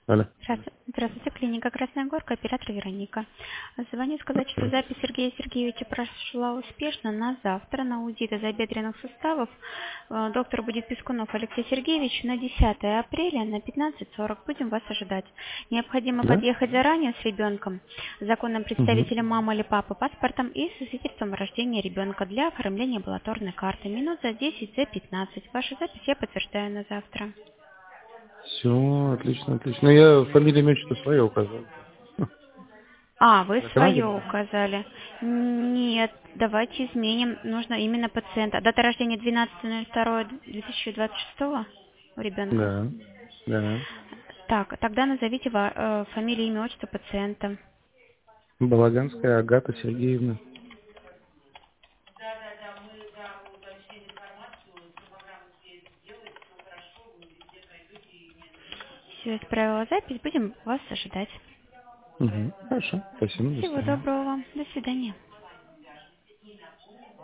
Алло. Здравствуйте, клиника Красная Горка, оператор Вероника. Звоню сказать, что Здравствуйте. запись Сергея Сергеевича прошла успешно на завтра на УЗИ тазобедренных суставов. Доктор будет Пискунов Алексей Сергеевич на 10 апреля на 15:40. Будем вас ожидать. Необходимо Да? подъехать заранее с ребенком, законным Угу. представителем мамы или папы, паспортом и со свидетельством о рождении ребенка для оформления амбулаторной карты. Минут за 10, за 15. Вашу запись я подтверждаю на завтра. Все, отлично, отлично. Ну, я фамилию, имя, отчество свое указал. Вы На Канаде? свое указали. Нет, давайте изменим. Нужно именно пациента. Дата рождения 12.02.2026 у ребенка. Да. Да. Так, тогда назовите фамилию, имя, отчество пациента. Балаганская Агата Сергеевна. Все, исправила запись. Будем вас ожидать. Угу. Хорошо. Спасибо, до Всего свидания. доброго вам. До свидания.